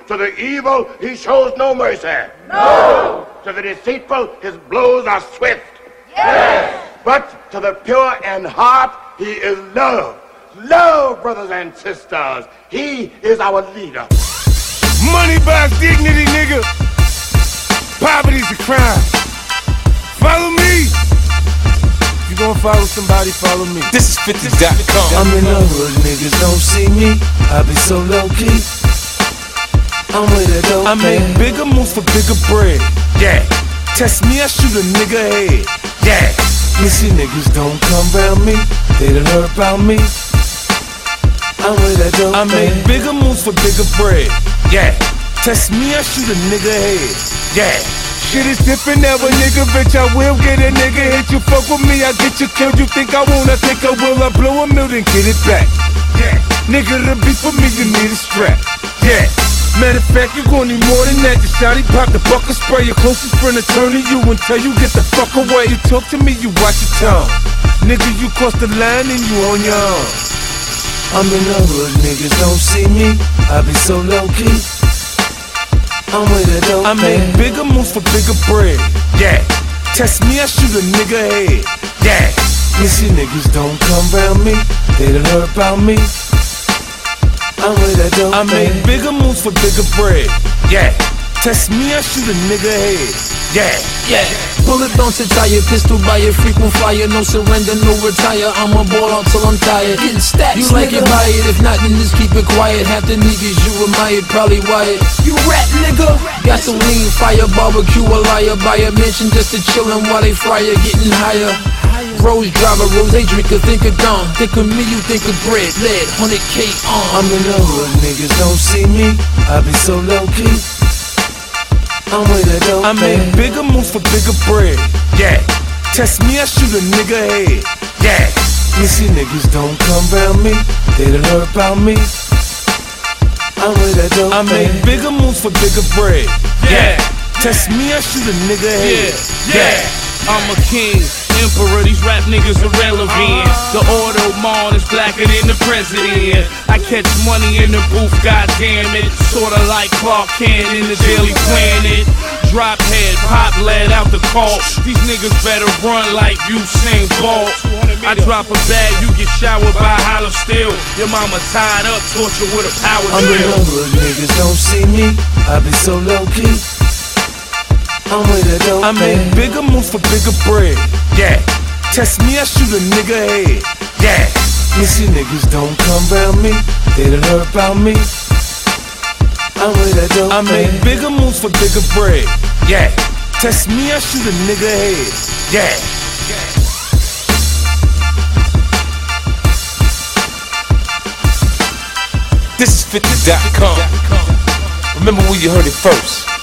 To the evil, he shows no mercy. No. To the deceitful, his blows are swift. Yes. But to the pure in heart, he is love. Love, brothers and sisters. He is our leader. Money buys dignity, nigga. Poverty's a crime. Follow me. If you gon' follow somebody, follow me. This is 50.com. I'm in the hood, niggas don't see me. I be so low key. I'm with a dope I make bigger moves for bigger bread. Yeah. Test me, I shoot a nigga head. Yeah. You see niggas don't come round me. They done heard about me. I'm with a dope I make bigger moves for bigger bread. Yeah. Test me, I shoot a nigga head. Yeah. Shit is different now, a nigga rich, I will get a nigga hit you. Fuck with me, I get you killed. You think I won't, I think I will. I blow a mill, then get it back. Yeah. Nigga, to be for me, you need a strap. Yeah. Matter of fact, you gon' need more than that. The shotty pop the bucket spray. Your closest friend will turn to you until you get the fuck away. You talk to me, you watch your tongue. Nigga, you cross the line and you on your own. I'm in the hood, niggas don't see me. I be so low key. I'm with a dope I make bigger moves for bigger bread. Yeah. Test me, I shoot a nigga head. Yeah. You see niggas don't come round me. They done heard about me. I'm with a dope I make bigger moves for bigger bread. Yeah. Test me, I shoot a nigga head. Yeah. Yeah. Bullet bounce a tire, pistol by a frequent flyer. No surrender, no retire. I'ma ball out till I'm tired. Getting stacks, you like it, buy it. If not, then just keep it quiet. Half the niggas you admired, probably wired. You rap, nigga. Gasoline, fire, barbecue, a liar. Buy a mansion just to chillin' while they fryer, getting higher. Rose driver, rose drinker, think of dawn. Think of me, you think of bread, lead, 100K on. I'm in the hood, niggas don't see me. I be so low key. I'm with a dope I make bigger moves for bigger bread. Yeah. Test me, I shoot a nigga head. Yeah. You see niggas don't come round me. They done heard about me. I'm with a dope I make bigger moves for bigger bread. Yeah. Test me, I shoot a nigga head. Yeah. I'm a king, emperor, these rap niggas irrelevant. The Audemars is blacker than the president. I catch money in the booth, goddamn it. Sorta like Clark Kent in the Daily Planet. Drop head, pop lead out the call. These niggas better run like Usain Bolt. I drop a bag, you get showered by hollow steel. Your mama tied up, tortured with a power I'm in the hood, niggas don't see me. I be so low key. I'm with a dope I make bigger moves for bigger bread. Yeah. Test me, I shoot a nigga head. Yeah. You see niggas don't come round me. They done heard about me. I'm with a dope I make bigger moves for bigger bread. Yeah. Test me, I shoot a nigga head. Yeah. This is 50.com. Remember where you heard it first.